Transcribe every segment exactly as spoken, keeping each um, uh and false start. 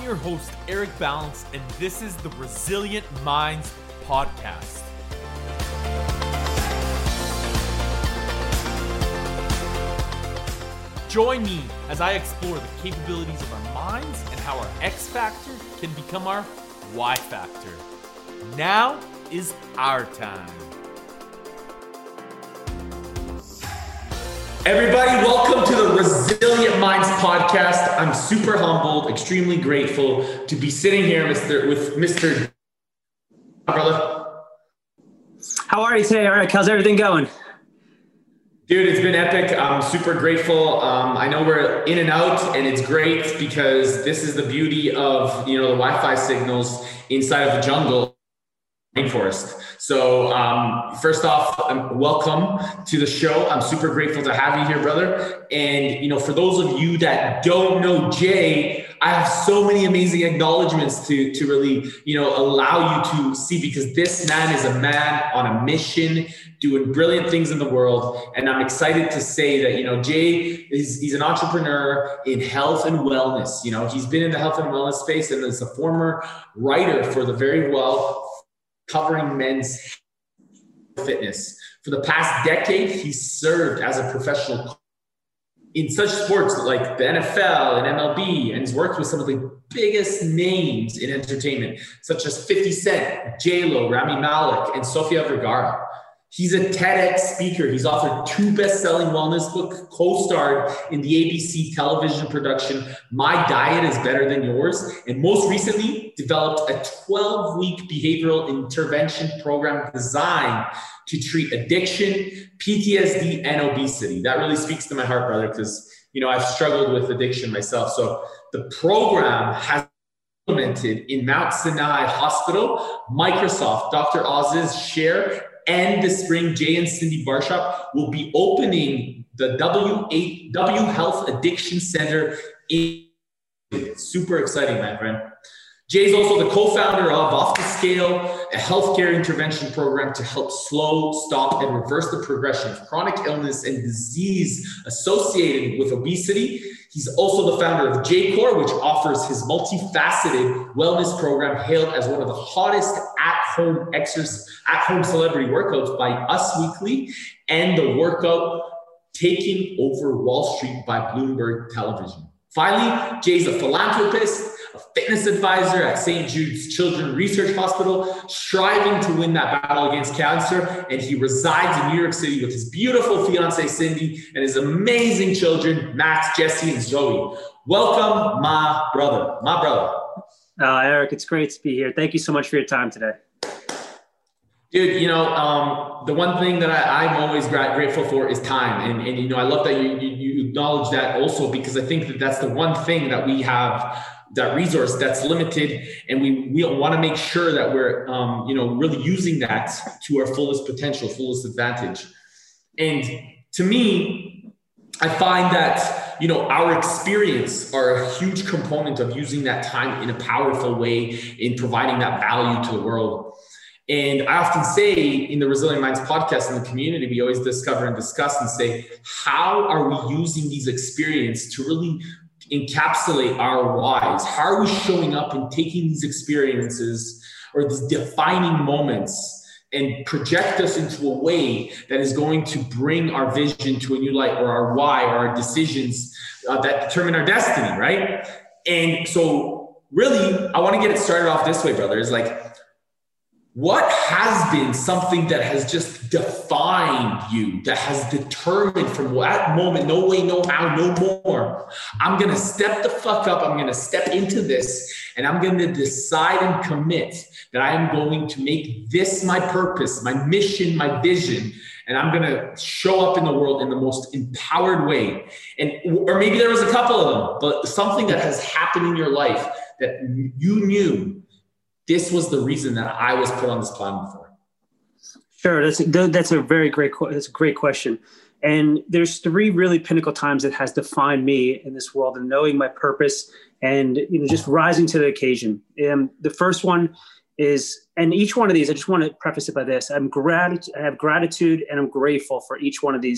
your host, Eric Balance, and this is the Resilient Minds Podcast. Join me as I explore the capabilities of our minds and how our X factor can become our Y factor. Now is our time. Everybody, welcome to the Resilient Minds Podcast. I'm super humbled, extremely grateful to be sitting here, Mister with Mister Brother. How are you today, Eric? How's everything going? Dude, it's been epic. I'm super grateful. Um, I know we're in and out, and it's great because this is the beauty of, you know, the Wi-Fi signals inside of the jungle rainforest. So um, first off, um, welcome to the show. I'm super grateful to have you here, brother. And, you know, for those of you that don't know Jay, I have so many amazing acknowledgements to, to really, you know, allow you to see, because this man is a man on a mission, doing brilliant things in the world. And I'm excited to say that, you know, Jay is, he's an entrepreneur in health and wellness. You know, he's been in the health and wellness space and is a former writer for the Very Well, covering men's fitness. For the past decade, he served as a professional coach in such sports like the N F L and M L B, and has worked with some of the biggest names in entertainment, such as fifty Cent, J-Lo, Rami Malek, and Sofia Vergara. He's a TEDx speaker. He's authored two best-selling wellness books, co-starred in the A B C television production, My Diet is Better Than Yours, and most recently developed a twelve-week behavioral intervention program designed to treat addiction, P T S D, and obesity. That really speaks to my heart, brother, because, you know, I've struggled with addiction myself. So the program has implemented in Mount Sinai Hospital. Microsoft, Doctor Oz's Share, and this spring, Jay and Cindy Barshop will be opening the W eight W Health Addiction Center. In super exciting, my friend. Jay's also the co-founder of Off the Scale, a healthcare intervention program to help slow, stop, and reverse the progression of chronic illness and disease associated with obesity. He's also the founder of J-Core, which offers his multifaceted wellness program, hailed as one of the hottest at-home exercise, at-home celebrity workouts by Us Weekly, and the workout Taking Over Wall Street by Bloomberg Television. Finally, Jay's a philanthropist, a fitness advisor at Saint Jude's Children's Research Hospital, striving to win that battle against cancer. And he resides in New York City with his beautiful fiancée, Cindy, and his amazing children, Max, Jesse, and Zoe. Welcome, my brother, my brother. Uh, Eric, it's great to be here. Thank you so much for your time today. Dude, you know, um, the one thing that I, I'm always gra- grateful for is time. And, and, you know, I love that you, you, you acknowledge that also, because I think that that's the one thing that we have, that resource that's limited. And we, we want to make sure that we're, um, you know, really using that to our fullest potential, fullest advantage. And to me, I find that, you know, our experience are a huge component of using that time in a powerful way in providing that value to the world. And I often say in the Resilient Minds Podcast, in the community, we always discover and discuss and say, how are we using these experiences to really encapsulate our whys? How are we showing up and taking these experiences or these defining moments and project us into a way that is going to bring our vision to a new light, or our why, or our decisions uh, that determine our destiny, right? And so really, I want to get it started off this way, brother, is like, what has been something that has just defined you, that has determined from that moment, no way, no how, no more, I'm going to step the fuck up, I'm going to step into this, and I'm going to decide and commit that I am going to make this my purpose, my mission, my vision, and I'm going to show up in the world in the most empowered way. And, or maybe there was a couple of them, but something that has happened in your life that you knew this was the reason that I was put on this planet for. Sure, that's a, that's a very great that's a great question. And there's three really pinnacle times that has defined me in this world, and knowing my purpose, and you know, just rising to the occasion. And the first one is, and each one of these, I just want to preface it by this: I'm grat- I have gratitude and I'm grateful for each one of these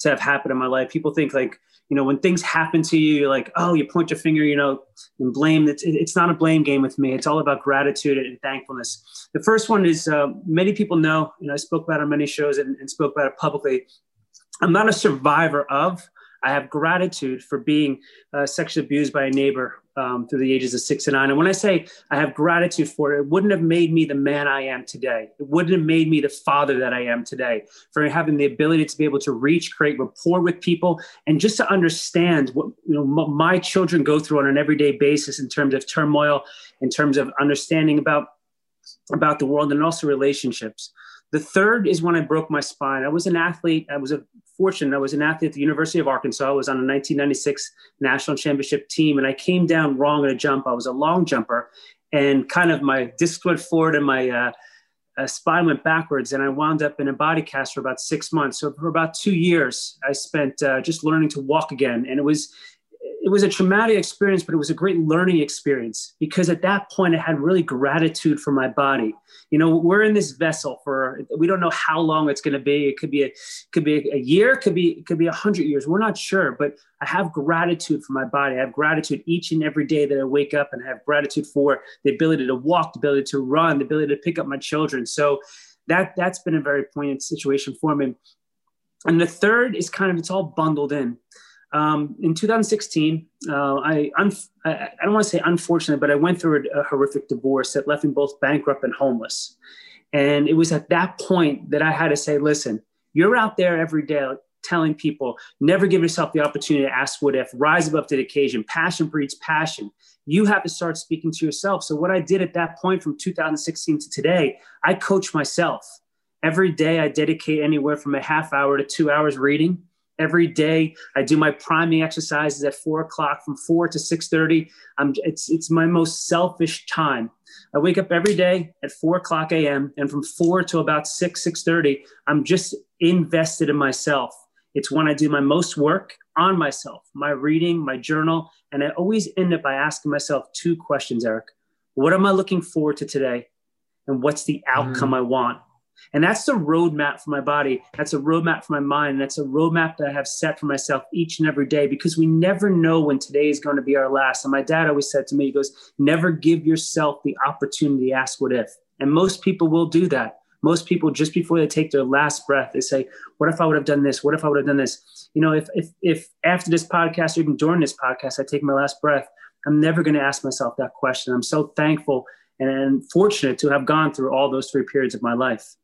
to have happened in my life. People think like, you know, when things happen to you, you're like, oh, you point your finger, you know, and blame. It's, it's not a blame game with me. It's all about gratitude and thankfulness. The first one is uh, many people know, you know, I spoke about it on many shows and, and spoke about it publicly. I'm not a survivor of. I have gratitude for being uh, sexually abused by a neighbor um, through the ages of six and nine. And when I say I have gratitude for it, it wouldn't have made me the man I am today. It wouldn't have made me the father that I am today, for having the ability to be able to reach, create rapport with people, and just to understand what you know m- my children go through on an everyday basis in terms of turmoil, in terms of understanding about, about the world, and also relationships. The third is when I broke my spine. I was an athlete. I was a fortunate. I was an athlete at the University of Arkansas. I was on a nineteen ninety-six national championship team, and I came down wrong at a jump. I was a long jumper, and kind of my disc went forward and my uh, uh, spine went backwards, and I wound up in a body cast for about six months. So for about two years, I spent uh, just learning to walk again, and it was it was a traumatic experience, but it was a great learning experience, because at that point I had really gratitude for my body. You know, we're in this vessel for, we don't know how long it's going to be. It could be a, could be a year, could be, it could be a hundred years. We're not sure, but I have gratitude for my body. I have gratitude each and every day that I wake up, and I have gratitude for the ability to walk, the ability to run, the ability to pick up my children. So that, that's been a very poignant situation for me. And the third is kind of, it's all bundled in. Um, in two thousand sixteen, uh, I, un- I I don't want to say unfortunate, but I went through a, a horrific divorce that left me both bankrupt and homeless. And it was at that point that I had to say, listen, you're out there every day telling people, never give yourself the opportunity to ask what if, rise above to the occasion, passion breeds passion. You have to start speaking to yourself. So what I did at that point from two thousand sixteen to today, I coach myself. Every day I dedicate anywhere from a half hour to two hours reading. Every day I do my priming exercises at four o'clock from four to six thirty. I'm, it's, it's my most selfish time. I wake up every day at four o'clock a.m. and from four to about six, six thirty, I'm just invested in myself. It's when I do my most work on myself, my reading, my journal. And I always end up by asking myself two questions, Eric. What am I looking forward to today? And what's the outcome mm. I want? And that's the roadmap for my body. That's a roadmap for my mind. That's a roadmap that I have set for myself each and every day, because we never know when today is going to be our last. And my dad always said to me, he goes, never give yourself the opportunity to ask what if. And most people will do that. Most people, just before they take their last breath, they say, what if I would have done this? What if I would have done this? You know, if if if after this podcast, or even during this podcast, I take my last breath, I'm never going to ask myself that question. I'm so thankful and fortunate to have gone through all those three periods of my life.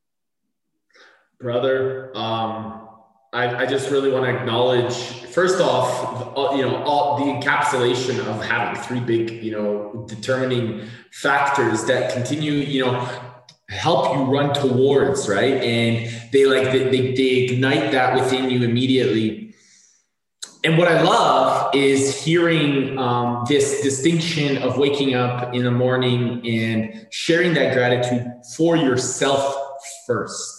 Brother, um, I, I just really want to acknowledge, first off, you know, all the encapsulation of having three big, you know, determining factors that continue, you know, help you run towards, right? And they like, they, they, they ignite that within you immediately. And what I love is hearing um, this distinction of waking up in the morning and sharing that gratitude for yourself first.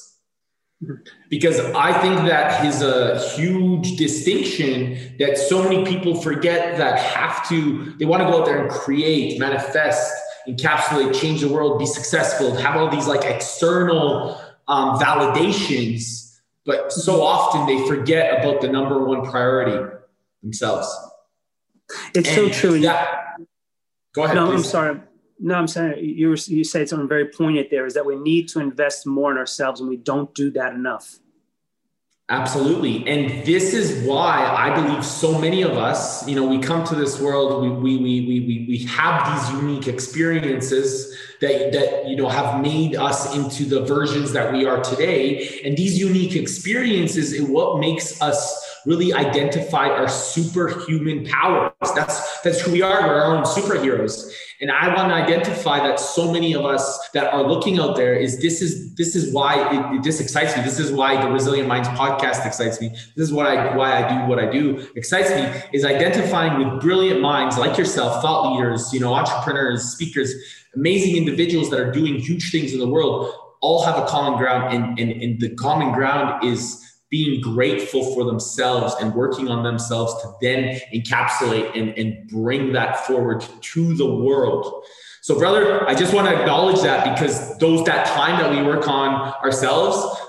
Because I think that is a huge distinction that so many people forget, that have to, they want to go out there and create, manifest, encapsulate, change the world, be successful, have all these like external um, validations. But so often they forget about the number one priority, themselves. It's and so true. That, go ahead. No, please. I'm sorry. No, I'm saying you were, you said something very poignant there, is that we need to invest more in ourselves, and we don't do that enough. Absolutely. And this is why I believe so many of us, you know, we come to this world, we we we we we have these unique experiences that that you know have made us into the versions that we are today. And these unique experiences is what makes us really identify our superhuman powers. That's that's who we are. We're our own superheroes. And I want to identify that so many of us that are looking out there is this is this is why it, this excites me. This is why the Resilient Minds podcast excites me. This is what I why I do what I do excites me, is identifying with brilliant minds like yourself, thought leaders, you know, entrepreneurs, speakers, amazing individuals that are doing huge things in the world, all have a common ground, and, and, and the common ground is being grateful for themselves and working on themselves to then encapsulate and, and bring that forward to the world. So brother, I just want to acknowledge that, because those, that time that we work on ourselves,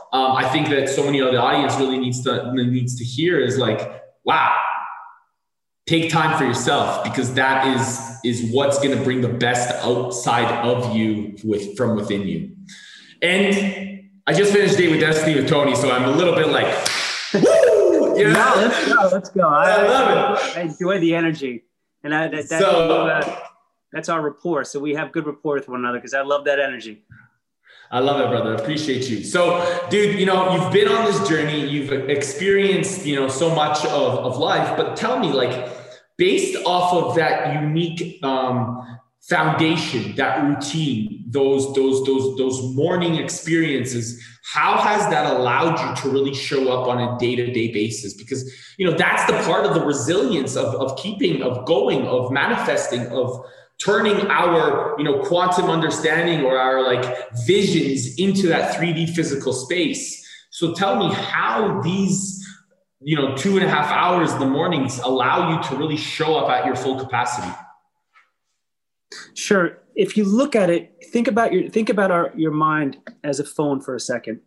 um, I think that so many of the audience really needs to needs to hear is like, wow, take time for yourself, because that is is what's going to bring the best outside of you with from within you. And I just finished Date with Destiny with Tony, so I'm a little bit like, woo! Yeah, no, let's go, let's go. I, I love it. I enjoy the energy, and I, that, that, so, uh, that's our rapport. So we have good rapport with one another because I love that energy. I love it, brother. Appreciate you. So, dude, you know, you've been on this journey. You've experienced, you know, so much of, of life. But tell me, like, based off of that unique um, foundation, that routine, those those those those morning experiences, how has that allowed you to really show up on a day-to-day basis? Because, you know, that's the part of the resilience of of keeping, of going, of manifesting, of turning our, you know, quantum understanding or our like visions into that three D physical space. So tell me how these, you know, two and a half hours in the mornings allow you to really show up at your full capacity. Sure. If you look at it, think about your, think about our, your mind as a phone for a second.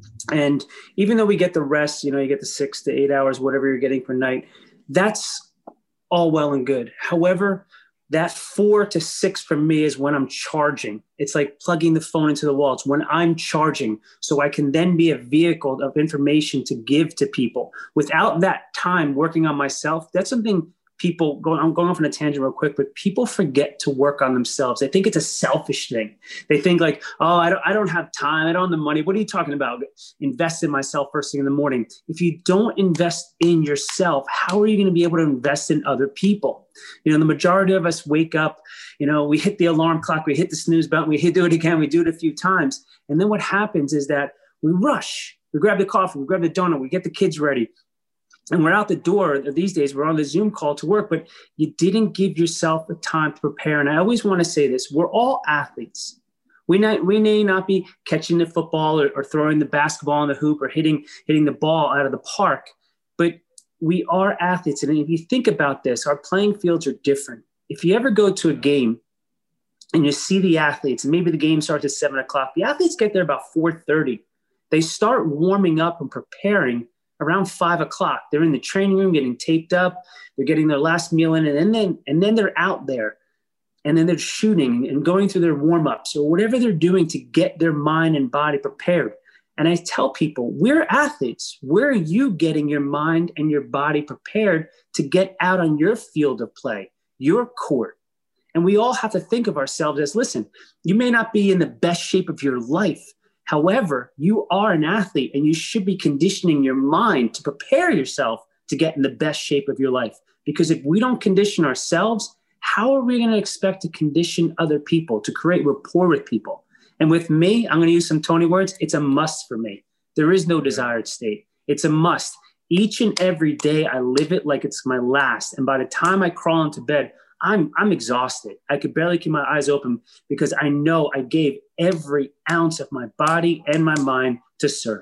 And even though we get the rest, you know, you get the six to eight hours, whatever you're getting per night, that's all well and good. However, that four to six for me is when I'm charging. It's like plugging the phone into the wall. It's when I'm charging, so I can then be a vehicle of information to give to people. Without that time working on myself, that's something people go, I'm going off on a tangent real quick, but people forget to work on themselves. They think it's a selfish thing. They think like, oh, I don't, I don't have time. I don't have the money. What are you talking about? Invest in myself first thing in the morning. If you don't invest in yourself, how are you going to be able to invest in other people? You know, the majority of us wake up, you know, we hit the alarm clock, we hit the snooze button, we hit, do it again, we do it a few times. And then what happens is that we rush, we grab the coffee, we grab the donut, we get the kids ready. And we're out the door these days, we're on the Zoom call to work, but you didn't give yourself the time to prepare. And I always want to say this, we're all athletes. We, not, we may not be catching the football or, or throwing the basketball in the hoop or hitting, hitting the ball out of the park, but we are athletes. And if you think about this, our playing fields are different. If you ever go to a game and you see the athletes, and maybe the game starts at seven o'clock, the athletes get there about four thirty. They start warming up and preparing around five o'clock. They're in the training room getting taped up. They're getting their last meal in, and then, and then they're out there. And then they're shooting and going through their warm-ups or whatever they're doing to get their mind and body prepared. And I tell people, we're athletes. Where are you getting your mind and your body prepared to get out on your field of play, your court? And we all have to think of ourselves as, listen, you may not be in the best shape of your life. However, you are an athlete and you should be conditioning your mind to prepare yourself to get in the best shape of your life. Because if we don't condition ourselves, how are we going to expect to condition other people, to create rapport with people? And with me, I'm going to use some Tony words. It's a must for me. There is no desired state. It's a must. Each and every day I live it like it's my last. And by the time I crawl into bed, I'm, I'm exhausted. I could barely keep my eyes open because I know I gave every ounce of my body and my mind to serve.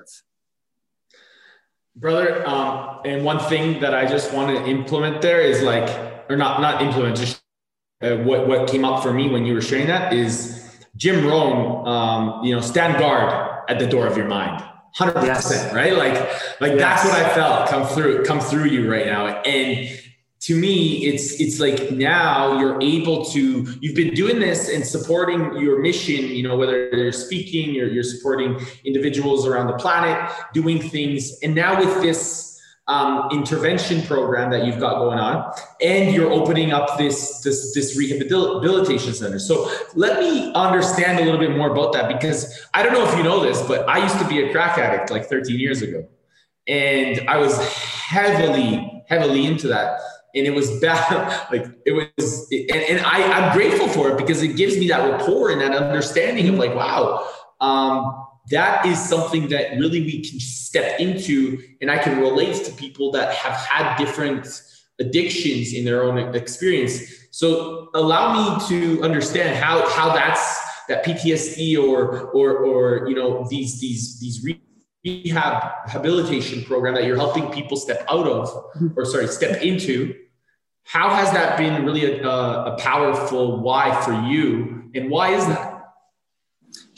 Brother, um, and one thing that I just want to implement there is like, or not, not implement, just uh, what, what came up for me when you were sharing that is Jim Rohn, um, you know, stand guard at the door of your mind. one hundred percent, yes. Right? Like, like yes. That's what I felt come through, come through you right now. And to me, it's, it's like now you're able to, you've been doing this and supporting your mission, you know, whether you're speaking, you're, you're supporting individuals around the planet, doing things. And now with this um, intervention program that you've got going on, and you're opening up this, this, this rehabilitation center. So let me understand a little bit more about that, because I don't know if you know this, but I used to be a crack addict like thirteen years ago. And I was heavily, heavily into that. And it was bad. Like it was, and, and I, I'm grateful for it because it gives me that rapport and that understanding of like, wow, um, that is something that really we can step into, and I can relate to people that have had different addictions in their own experience. So allow me to understand how, how that's that P T S D or, or, or, you know, these, these, these re- rehab rehabilitation program that you're helping people step out of, or sorry, step into. How has that been really a, a powerful why for you? And why is that?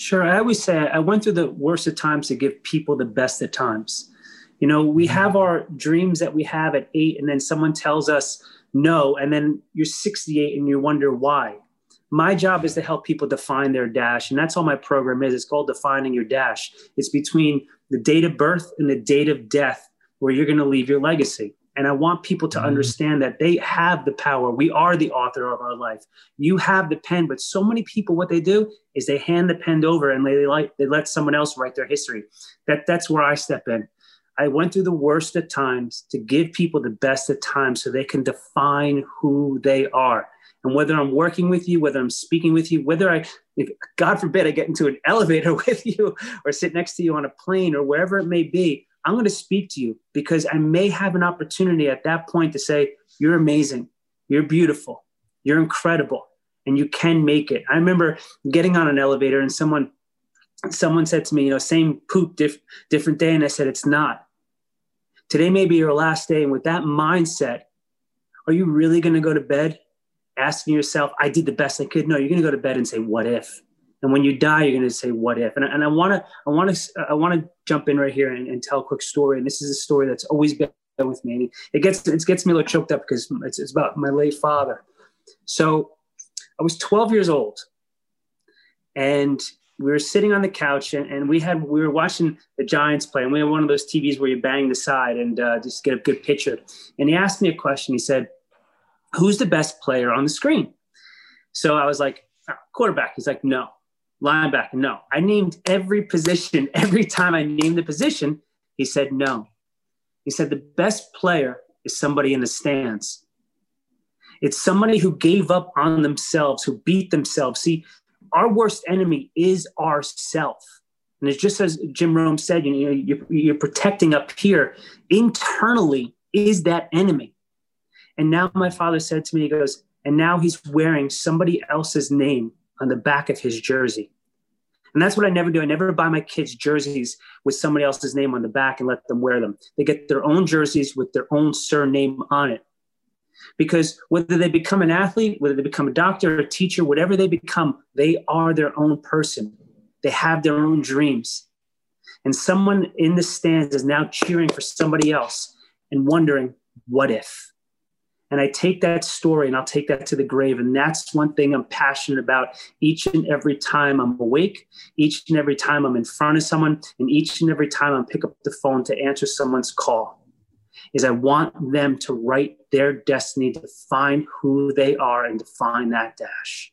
Sure. I always say I went through the worst of times to give people the best of times. You know, we have our dreams that we have at eight, and then someone tells us no, and then you're sixty-eight and you wonder why. My job is to help people define their dash, and that's all my program is. It's called Defining Your Dash. It's between the date of birth and the date of death where you're going to leave your legacy. And I want people to understand that they have the power. We are the author of our life. You have the pen, but so many people, what they do is they hand the pen over and they, like, they let someone else write their history. That, that's where I step in. I went through the worst of times to give people the best of times so they can define who they are. And whether I'm working with you, whether I'm speaking with you, whether I, if, God forbid, I get into an elevator with you or sit next to you on a plane or wherever it may be, I'm going to speak to you because I may have an opportunity at that point to say, you're amazing, you're beautiful, you're incredible, and you can make it. I remember getting on an elevator and someone, someone said to me, you know, same poop, diff, different day. And I said, it's not. Today may be your last day. And with that mindset, are you really going to go to bed asking yourself, I did the best I could? No, you're going to go to bed and say, what if? And when you die, you're going to say, what if? And, and I want to, I want to, I want to jump in right here and, and tell a quick story. And this is a story that's always been with me. And it gets, it gets me a little choked up because it's, it's about my late father. So I was twelve years old and we were sitting on the couch and, and we had, we were watching the Giants play, and we had one of those T Vs where you bang the side and uh, just get a good picture. And he asked me a question. He said, who's the best player on the screen? So I was like, oh, quarterback. He's like, no. Linebacker, no. I named every position. Every time I named the position, he said no. He said the best player is somebody in the stands. It's somebody who gave up on themselves, who beat themselves. See, our worst enemy is ourself. And it's just as Jim Rome said, you know, you're, you're protecting up here. Internally is that enemy. And now my father said to me, he goes, and now he's wearing somebody else's name on the back of his jersey. And that's what I never do. I never buy my kids jerseys with somebody else's name on the back and let them wear them. They get their own jerseys with their own surname on it. Because whether they become an athlete, whether they become a doctor, a teacher, whatever they become, they are their own person. They have their own dreams. And someone in the stands is now cheering for somebody else and wondering, what if? And I take that story and I'll take that to the grave. And that's one thing I'm passionate about each and every time I'm awake, each and every time I'm in front of someone, and each and every time I pick up the phone to answer someone's call, is I want them to write their destiny, to find who they are and define that dash.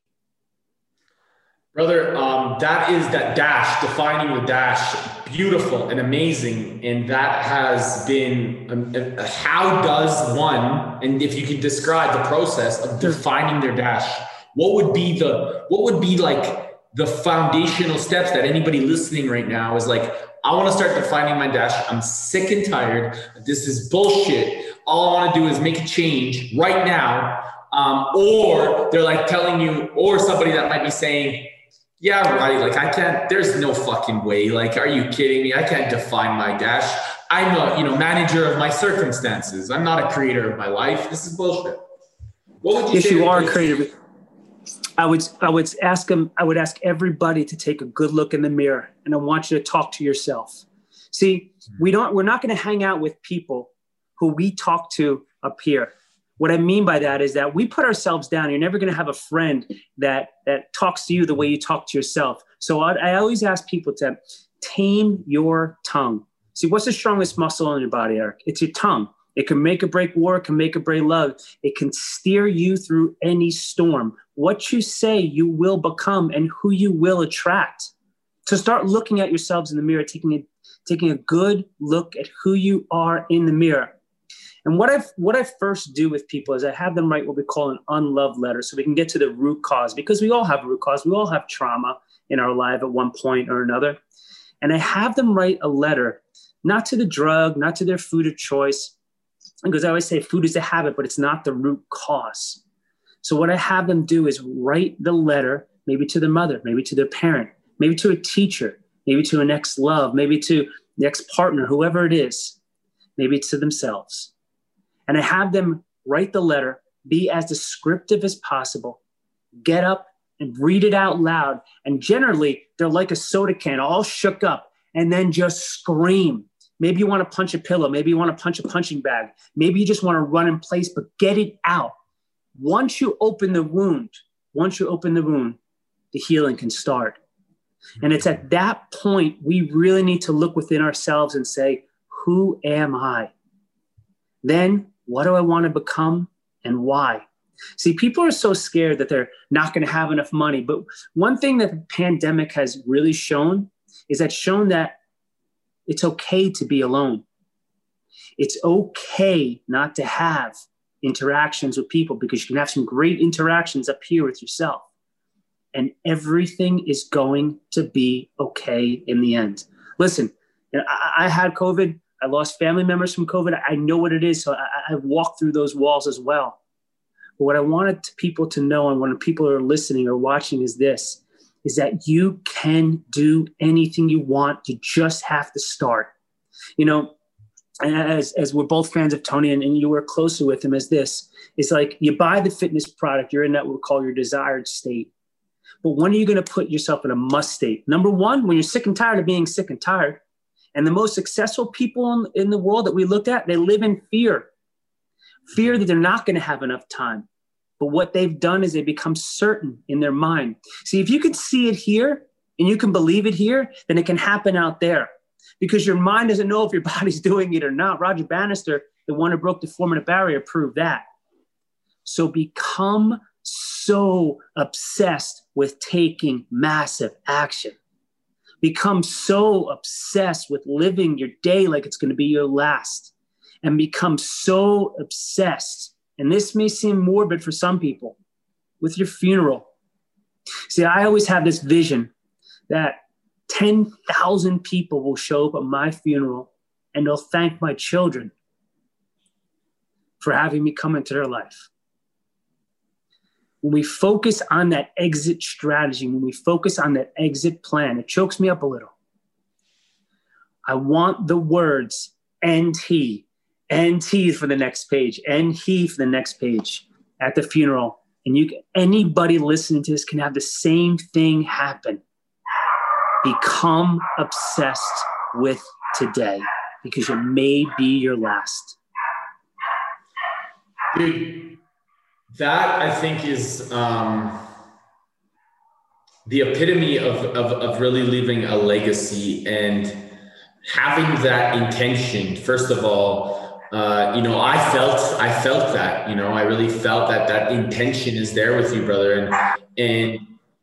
Brother, um, that is that dash, defining the dash, beautiful and amazing. And that has been, um, uh, how does one, and if you could describe the process of defining their dash, what would be the, what would be like the foundational steps that anybody listening right now is like, I want to start defining my dash. I'm sick and tired. This is bullshit. All I want to do is make a change right now. Um, or they're like telling you, or somebody that might be saying, yeah, right. Like I can't, there's no fucking way. Like, are you kidding me? I can't define my dash. I'm a, you know, manager of my circumstances. I'm not a creator of my life. This is bullshit. What would you if say? If you are a creator, I would, I would ask them, I would ask everybody to take a good look in the mirror, and I want you to talk to yourself. See, we don't, we're not going to hang out with people who we talk to up here. What I mean by that is that we put ourselves down. You're never going to have a friend that that talks to you the way you talk to yourself. So I, I always ask people to tame your tongue. See, what's the strongest muscle in your body, Eric? It's your tongue. It can make or break war. It can make or break love. It can steer you through any storm. What you say, you will become, and who you will attract. So start looking at yourselves in the mirror, taking a, taking a good look at who you are in the mirror. And what I what I first do with people is I have them write what we call an unloved letter, so we can get to the root cause, because we all have root cause. We all have trauma in our life at one point or another. And I have them write a letter, not to the drug, not to their food of choice, because I always say food is a habit, but it's not the root cause. So what I have them do is write the letter, maybe to their mother, maybe to their parent, maybe to a teacher, maybe to an ex-love, maybe to the ex-partner, whoever it is, maybe to themselves. And I have them write the letter, be as descriptive as possible, get up and read it out loud. And generally, they're like a soda can, all shook up, and then just scream. Maybe you want to punch a pillow. Maybe you want to punch a punching bag. Maybe you just want to run in place, but get it out. Once you open the wound, once you open the wound, the healing can start. And it's at that point we really need to look within ourselves and say, who am I? Then what do I want to become and why? See, people are so scared that they're not going to have enough money. But one thing that the pandemic has really shown is that shown that it's okay to be alone. It's okay not to have interactions with people, because you can have some great interactions up here with yourself. And everything is going to be okay in the end. Listen, you know, I, I had COVID. I lost family members from COVID. I know what it is. So I, I walked through those walls as well. But what I wanted people to know, and when people are listening or watching, is this, is that you can do anything you want. You just have to start. You know, as, as we're both fans of Tony, and, and you work closer with him, as this, it's like you buy the fitness product, you're in that what we call your desired state. But when are you going to put yourself in a must state? Number one, when you're sick and tired of being sick and tired. And the most successful people in, in the world that we looked at, they live in fear. Fear that they're not going to have enough time. But what they've done is they become certain in their mind. See, if you can see it here and you can believe it here, then it can happen out there. Because your mind doesn't know if your body's doing it or not. Roger Bannister, the one who broke the four-minute barrier, proved that. So become so obsessed with taking massive action. Become so obsessed with living your day like it's going to be your last. And become so obsessed, and this may seem morbid for some people, with your funeral. See, I always have this vision that ten thousand people will show up at my funeral and they'll thank my children for having me come into their life. When we focus on that exit strategy, when we focus on that exit plan, it chokes me up a little. I want the words, and he, and he for the next page, and he for the next page at the funeral. And you, anybody listening to this can have the same thing happen. Become obsessed with today, because it may be your last. Dude, that I think is um, the epitome of, of, of really leaving a legacy and having that intention. First of all, uh, you know, I felt, I felt that, you know, I really felt that that intention is there with you, brother. And, and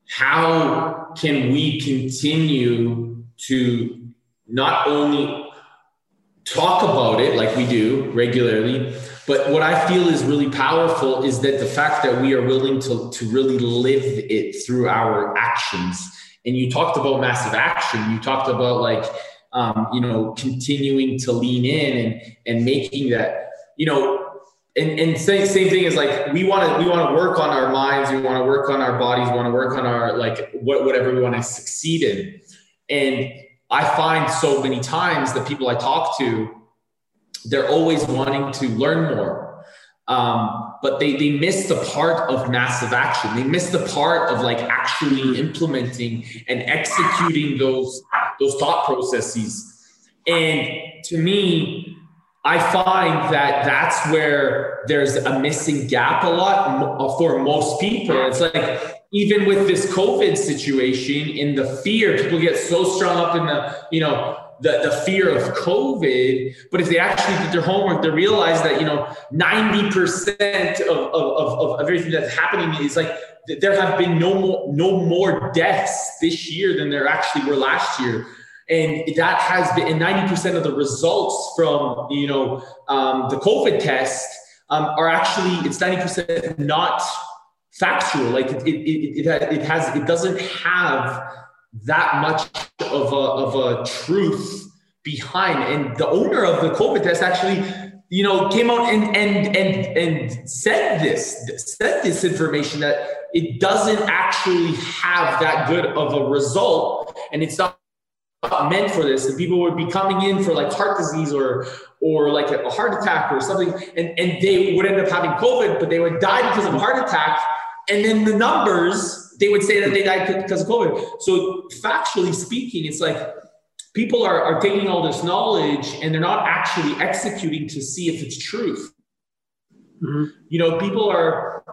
how can we continue to not only talk about it like we do regularly, but what I feel is really powerful is that the fact that we are willing to, to really live it through our actions. And you talked about massive action. You talked about like, um, you know, continuing to lean in and, and making that, you know, and, and same, same thing is like, we want to, we want to work on our minds. We want to work on our bodies. We want to work on our, like what, whatever we want to succeed in. And I find so many times the people I talk to, they're always wanting to learn more. Um, but they, they miss the part of massive action. They miss the part of like actually implementing and executing those, those thought processes. And to me, I find that that's where there's a missing gap a lot for most people. It's like, even with this COVID situation, in the fear, people get so strung up in the, you know, the, the fear of COVID, but if they actually did their homework, they realize that, you know, ninety percent of, of, of, of everything that's happening is like, there have been no more, no more deaths this year than there actually were last year. And that has been, and ninety percent of the results from, you know, um, the COVID test um, are actually, it's ninety percent not factual. Like it, it, it, it has, it doesn't have that much of a, of a truth behind. And the owner of the COVID test actually, you know, came out and, and, and, and said this, said this information that it doesn't actually have that good of a result. And it's not meant for this, and people would be coming in for like heart disease or or like a heart attack or something, and, and they would end up having COVID, but they would die because of a heart attack. And then the numbers they would say that they died because of COVID. So factually speaking, it's like people are, are taking all this knowledge and they're not actually executing to see if it's truth. Mm-hmm. You know, people are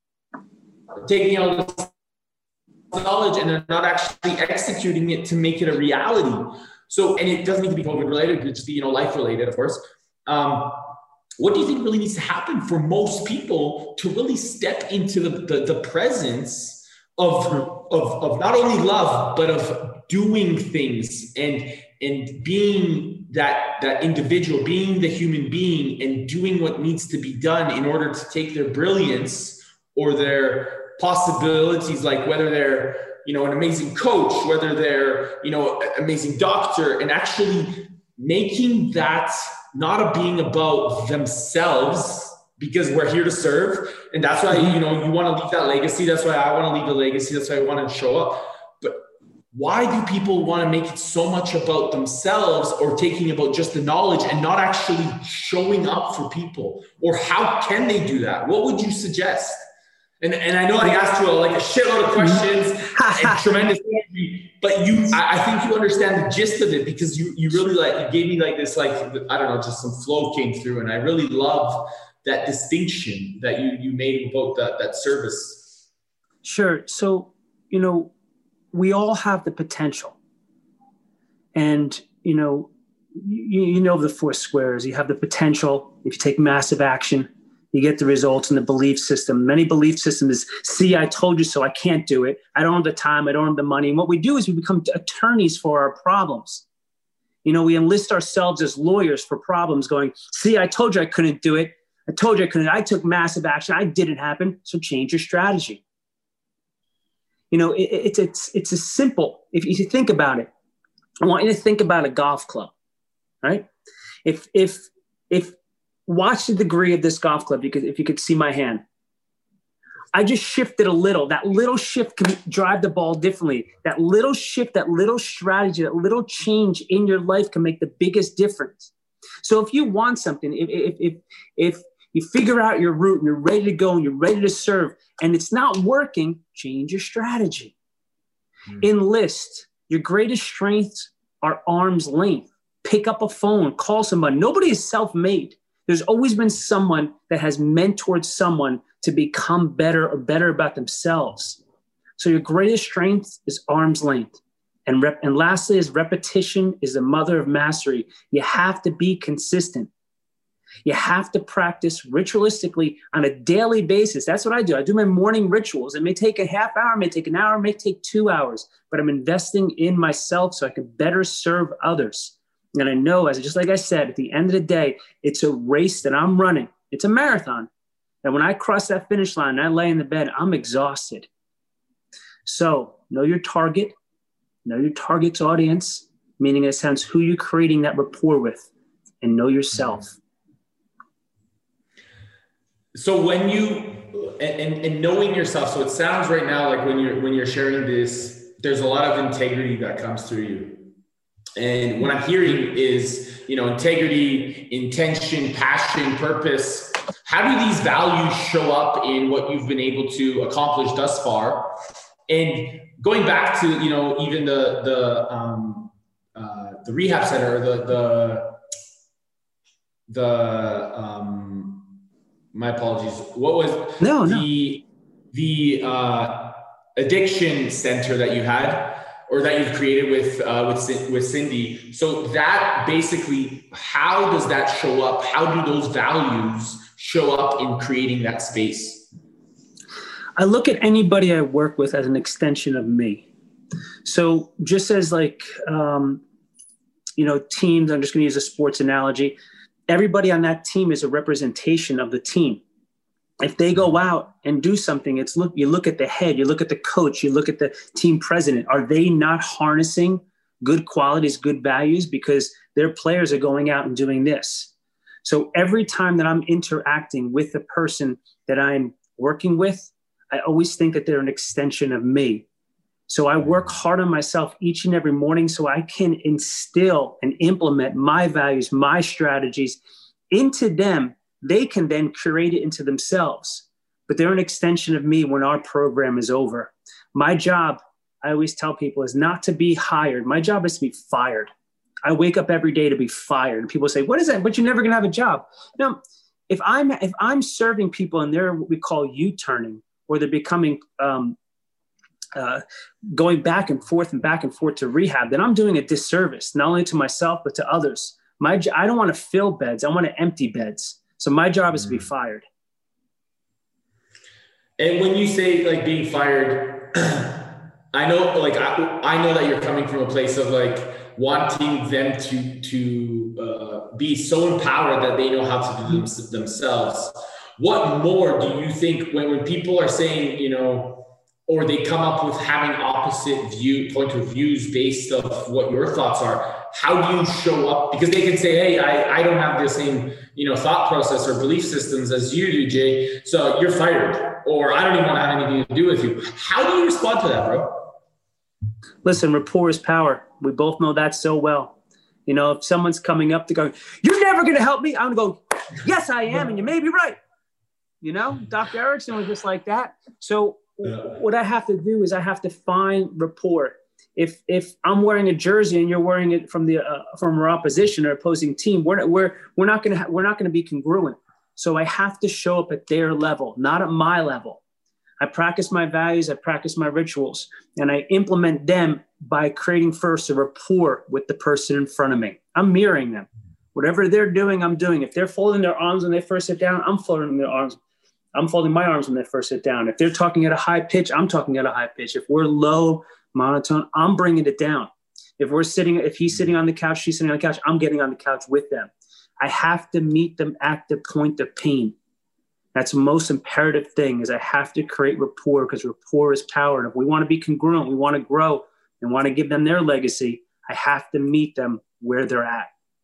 taking all this knowledge and they're not actually executing it to make it a reality. So, and it doesn't need to be COVID related, it could just be, you know, life related, of course. Um, what do you think really needs to happen for most people to really step into the, the, the presence of, of, of not only love, but of doing things and, and being that, that individual, being the human being and doing what needs to be done in order to take their brilliance or their possibilities, like whether they're, you know, an amazing coach, whether they're, you know, an amazing doctor, and actually making that not a being about themselves, because we're here to serve. And that's why, you know, you want to leave that legacy. That's why I want to leave a legacy. That's why I want to show up. But why do people want to make it so much about themselves or taking about just the knowledge and not actually showing up for people? Or how can they do that? What would you suggest? And, and I know I asked you a, like a shitload of questions and tremendous energy, but you, I, I think you understand the gist of it, because you, you really like, you gave me like this, like, I don't know, just some flow came through. And I really love that distinction that you, you made about that, that service. Sure. So, you know, we all have the potential, and, you know, you, you know, the four squares. You have the potential. If you take massive action, you get the results. In the belief system, many belief systems is, see, I told you so, I can't do it. I don't have the time. I don't have the money. And what we do is we become attorneys for our problems. You know, we enlist ourselves as lawyers for problems, going, see, I told you I couldn't do it. I told you I couldn't. I took massive action. I didn't happen. So change your strategy. You know, it, it's, it's, it's as simple. If you think about it, I want you to think about a golf club, right? If, if, if, watch the degree of this golf club, because if you could see my hand, I just shifted a little. That little shift can drive the ball differently. That little shift, that little strategy, that little change in your life can make the biggest difference. So if you want something, if, if, if, if you figure out your route and you're ready to go and you're ready to serve and it's not working, change your strategy. Mm. Enlist. Your greatest strengths are arm's length. Pick up a phone, call somebody. Nobody is self-made. There's always been someone that has mentored someone to become better or better about themselves. So your greatest strength is arm's length. And, rep- and lastly is repetition is the mother of mastery. You have to be consistent. You have to practice ritualistically on a daily basis. That's what I do. I do my morning rituals. It may take a half hour, it may take an hour, it may take two hours, but I'm investing in myself so I can better serve others. And I know, as just like I said, at the end of the day, it's a race that I'm running. It's a marathon. And when I cross that finish line and I lay in the bed, I'm exhausted. So know your target, know your target's audience, meaning in a sense, who you're creating that rapport with, and know yourself. So when you, and, and, and knowing yourself, so it sounds right now like when you're, when you're sharing this, there's a lot of integrity that comes through you. And what I'm hearing is, you know, integrity, intention, passion, purpose. How do these values show up in what you've been able to accomplish thus far? And going back to, you know, even the the um, uh, the rehab center, the the the um, my apologies. What was no, the no. the uh, addiction center that you had? Or that you've created with uh, with with Cindy. So that basically, how does that show up? How do those values show up in creating that space? I look at anybody I work with as an extension of me. So just as like, um, you know, teams, I'm just going to use a sports analogy. Everybody on that team is a representation of the team. If they go out and do something, it's look, you look at the head, you look at the coach, you look at the team president. Are they not harnessing good qualities, good values, because their players are going out and doing this? So every time that I'm interacting with the person that I'm working with, I always think that they're an extension of me. So I work hard on myself each and every morning so I can instill and implement my values, my strategies into them. They can then curate it into themselves, but they're an extension of me when our program is over. My job, I always tell people, is not to be hired. My job is to be fired. I wake up every day to be fired. And people say, what is that? But you're never going to have a job. No, if I'm, if I'm serving people and they're what we call U-turning, or they're becoming, um, uh, going back and forth and back and forth to rehab, then I'm doing a disservice, not only to myself, but to others. My, I don't want to fill beds. I want to empty beds. So my job is to be fired. And when you say like being fired, I know, like, I, I know that you're coming from a place of like wanting them to, to uh, be so empowered that they know how to do them, themselves. What more do you think when, when people are saying, you know, or they come up with having opposite view, point of views based of what your thoughts are, how do you show up? Because they can say, hey, I, I don't have the same, you know, thought process or belief systems as you do, Jay. So you're fired, or I don't even want to have anything to do with you. How do you respond to that, bro? Listen, rapport is power. We both know that so well. You know, if someone's coming up to go, you're never going to help me, I'm going to go, yes, I am. And you may be right. You know, Doctor Erickson was just like that. So yeah. What I have to do is I have to find rapport. If if I'm wearing a jersey and you're wearing it from the uh, from our opposition or opposing team, we're we're we're not going to ha- we're not going to be congruent. So I have to show up at their level, not at my level. I practice my values, I practice my rituals, and I implement them by creating first a rapport with the person in front of me. I'm mirroring them. Whatever they're doing, I'm doing. If they're folding their arms when they first sit down, I'm folding their arms. I'm folding my arms when they first sit down. If they're talking at a high pitch, I'm talking at a high pitch. If we're low, monotone, I'm bringing it down. If we're sitting, if he's sitting on the couch, she's sitting on the couch, I'm getting on the couch with them. I have to meet them at the point of pain. That's the most imperative thing, is I have to create rapport, because rapport is power. And if we want to be congruent, we want to grow and want to give them their legacy, I have to meet them where they're at.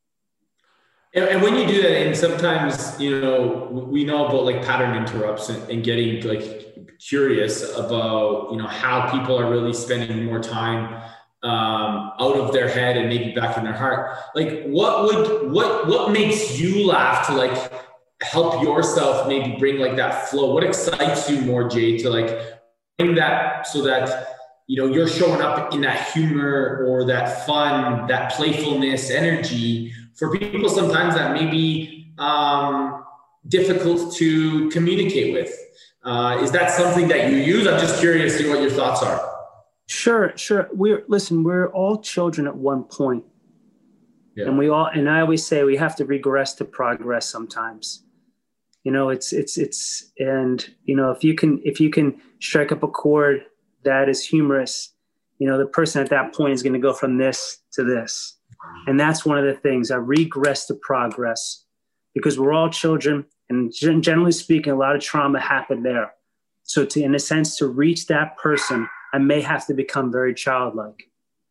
And when you do that, and sometimes, you know, we know about like pattern interrupts and, and getting like curious about, you know, how people are really spending more time um, out of their head and maybe back in their heart. Like what would, what, what makes you laugh to like help yourself maybe bring like that flow? What excites you more, Jay, to like bring that so that, you know, you're showing up in that humor or that fun, that playfulness, energy for people sometimes that may be um, difficult to communicate with. Uh, is that something that you use? I'm just curious to see what your thoughts are. Sure, sure. We're listen, we're all children at one point. Yeah. And we all, and I always say we have to regress to progress sometimes. You know, it's, it's, it's, and, you know, if you can, if you can strike up a chord that is humorous, you know, the person at that point is going to go from this to this. And that's one of the things. I regress to progress, because we're all children, and generally speaking, a lot of trauma happened there. So to, in a sense, to reach that person, I may have to become very childlike.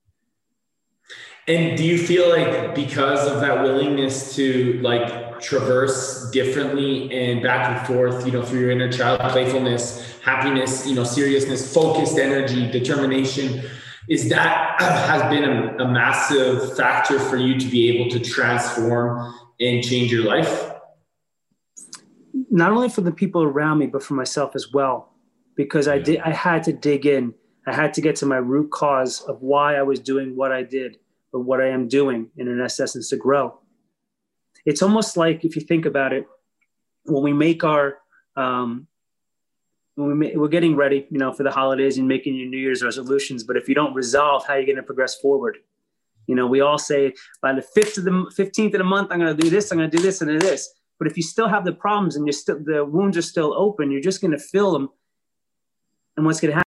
And do you feel like because of that willingness to like traverse differently and back and forth, you know, through your inner child, playfulness, happiness, you know, seriousness, focused energy, determination, is that has been a, a massive factor for you to be able to transform and change your life? Not only for the people around me, but for myself as well, because I did, I had to dig in. I had to get to my root cause of why I was doing what I did, or what I am doing, in an essence, to grow. It's almost like, if you think about it, when we make our, um, when we make, we're getting ready, you know, for the holidays and making your New Year's resolutions. But if you don't resolve, how are you going to progress forward? You know, we all say by the fifth of the fifteenth of the month, I'm going to do this, I'm going to do this and do this. But if you still have the problems and you're still, the wounds are still open, you're just going to fill them. And what's going to happen?